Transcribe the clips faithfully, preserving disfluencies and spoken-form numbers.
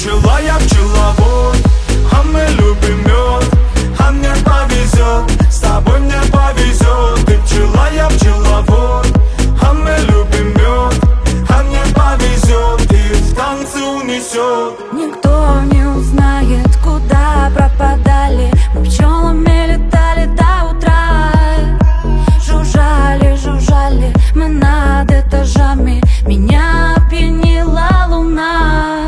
пчела, я пчеловод, а мы любим мед, а мне повезет, с тобой мне повезет. Ты пчела, я пчеловод, а мы любим мед, а мне повезет, и в танцы унесет. Никто не узнает, куда пропадали. Мы пчелами летали до утра. Жужжали, жужжали мы над этажами. Меня опьянила луна.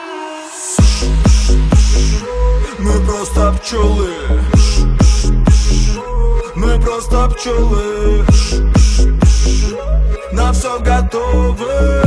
Мы просто пчелы, мы просто пчелы, на все готовы,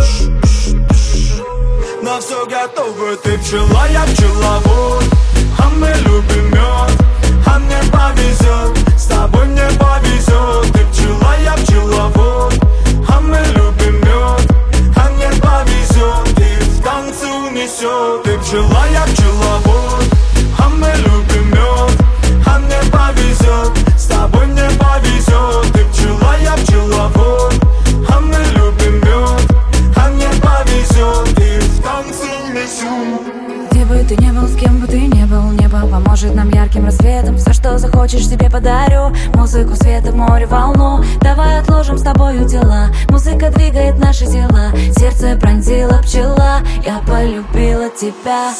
на все готовы. Ты пчела, я пчеловод, а мы любим мед, а мне повезет, с тобой мне повезет. Ты пчела, я пчеловод, а мы любим мед, а мне повезет, и в танцы унесет. Ты пчела, я пчеловод, а мы любим мед, а мне повезет, с тобой мне повезет. Ты пчела, я пчеловод, а мы любим мед, а мне повезет, и в танцы унесет. Где бы ты не был, с кем бы ты не был, небо поможет нам ярким рассветом. Все, что захочешь, тебе подарю. Музыку, света, море, волну. Давай отложим с тобою дела. Музыка двигает наши тела. Сердце пронзила пчела, я полюбила тебя.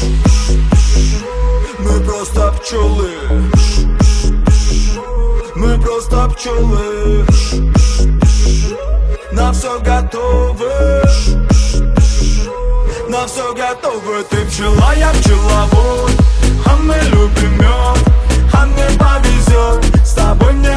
Мы просто пчелы, мы просто пчелы, на все готовы, на все готовы. Ты пчела, я пчеловод, а мы любим мед, а мне повезет, с тобой мне